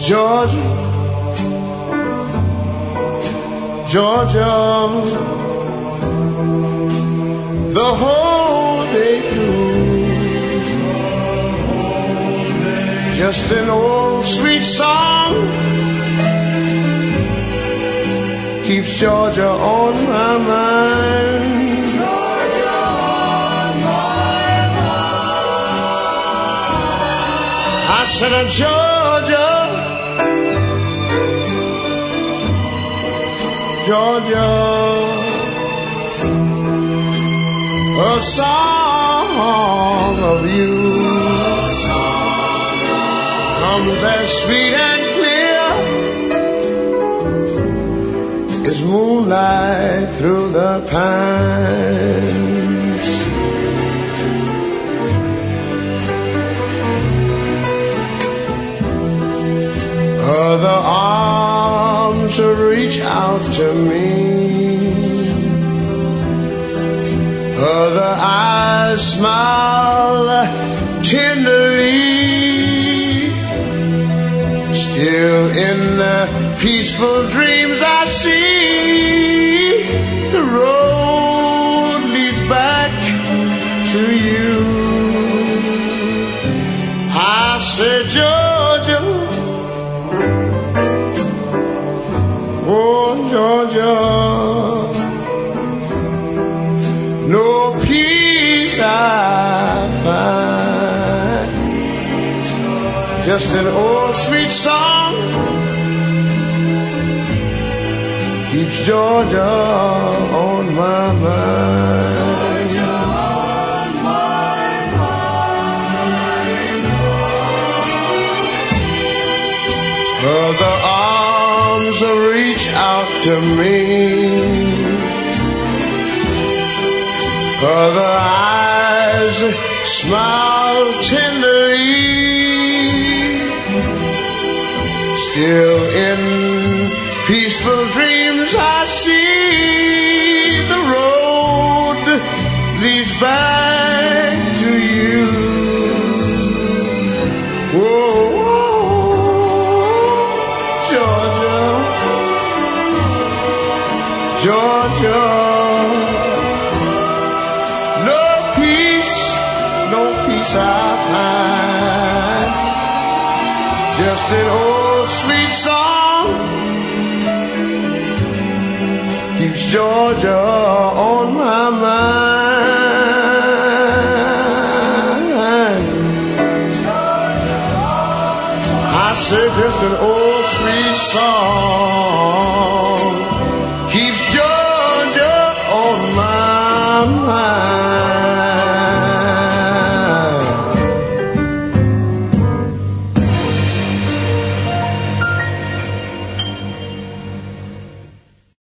Georgia, Georgia, the whole day through, just an old sweet song keeps Georgia on my mind. Georgia on my mind. I said, Georgia, Georgia, a song of you comes as sweet and clear as moonlight through the pines. Other arms reach out to me, other eyes smile tenderly. Still in the peaceful dreams I see, the road leads back to you. I said, Georgia, oh Georgia, no peace I find, just an old sweet song keeps Georgia on my mind. Georgia on my mind. Other arms reach out to me, other eyes smile tenderly. Still in peaceful dreams I see, the road leads back to you. Oh, Georgia, Georgia, no peace I find, just an old sweet song keeps Georgia on my mind. I said just an old sweet song